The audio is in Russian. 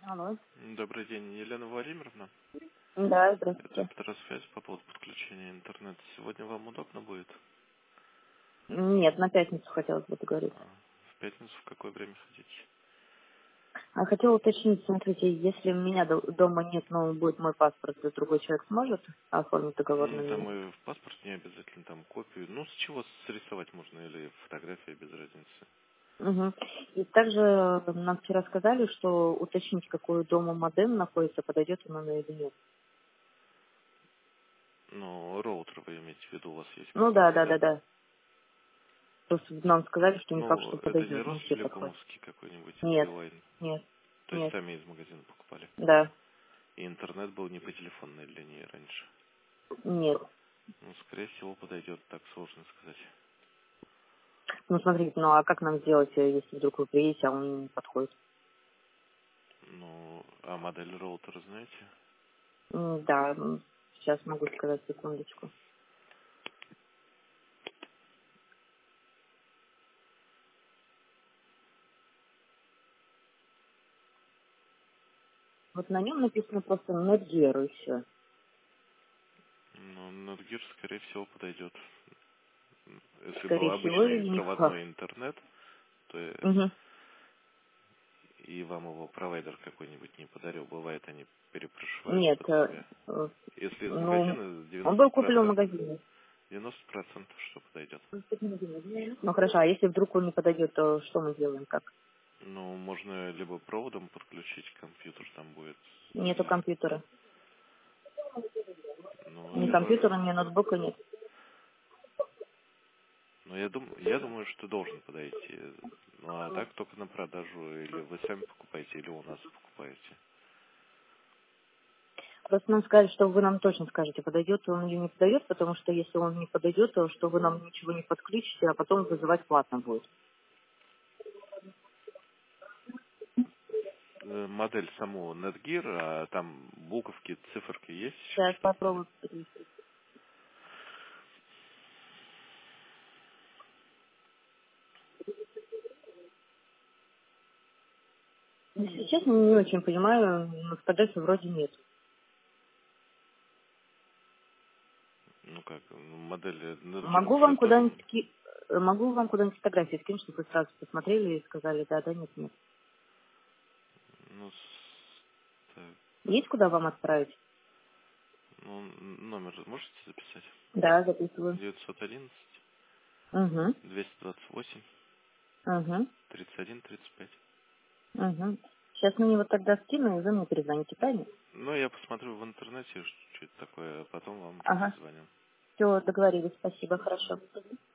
Алло. Добрый день, Елена Владимировна. Да, Это здравствуйте. Петросвязь по поводу подключения интернета. Сегодня вам удобно будет? Нет, на пятницу хотелось бы договориться. В пятницу в какое время хотите? А хотела уточнить, смотрите, если у меня дома нет, но будет мой паспорт, то другой человек сможет оформить договор на меня? Там и в паспорт не обязательно, там копию. Ну, с чего срисовать можно, или фотография, без разницы. Угу. И также нам вчера сказали, что уточнить, какой дома модем находится, подойдет он нам или нет. Но роутер вы имеете в виду, у вас есть Ну да, какой-то, да, да? да, да. Просто нам сказали, что не факт, Ну, что это не подойдет, не все подходят. Ростелекомовский какой-нибудь Нет, Билайн. нет, То есть нет, сами из магазина покупали. да, И интернет был не по телефонной линии раньше. нет. Ну, скорее всего, подойдет, так сложно сказать. Ну смотрите, ну а как нам сделать, если вдруг вы приедете, а он не подходит? Ну, а модель роутера знаете? Да, сейчас могу сказать, секундочку. Вот на нем написано просто Netgear и все. Ну, Netgear, скорее всего, подойдет. Если был Скорее всего, обычный или не факт. проводной интернет, то Угу. и вам его провайдер какой-нибудь не подарил. Бывает, они перепрошивают Нет, под себя. Если из ну, магазина он был куплен в 90%, магазине. 90% что подойдет. Ну хорошо, а если вдруг он не подойдет, то что мы делаем, как? Ну, можно либо проводом подключить компьютер, там будет. Нету компьютера. Ну, Ни либо. компьютера, ни ноутбука нет. Ну, я думаю, что должен подойти. Ну, а так только на продажу. Или вы сами покупаете, или у нас покупаете. Просто нам сказали, что вы нам точно скажете, подойдет он или не подойдет, потому что если он не подойдет, то что вы нам ничего не подключите, а потом вызывать платно будет. Модель самого Netgear, а там буковки, циферки есть еще Сейчас что-то? Или? попробую. Если честно, не очень понимаю, но фотографий вроде нет. Ну как, модель Netgear Могу уже вам тоже. куда-нибудь могу вам куда-нибудь фотографии скинуть, чтобы вы сразу посмотрели и сказали, да, да, нет, нет. Ну, так, Есть куда вам отправить? ну, номер можете записать? Да, записываю. 911 Угу, 228 угу, 31 35. угу. Сейчас мне вот тогда скину, и вы мне перезвоните, правильно? Ну, я посмотрю в интернете, что это такое, а потом вам Ага. перезвоню. Все, договорились, спасибо, хорошо.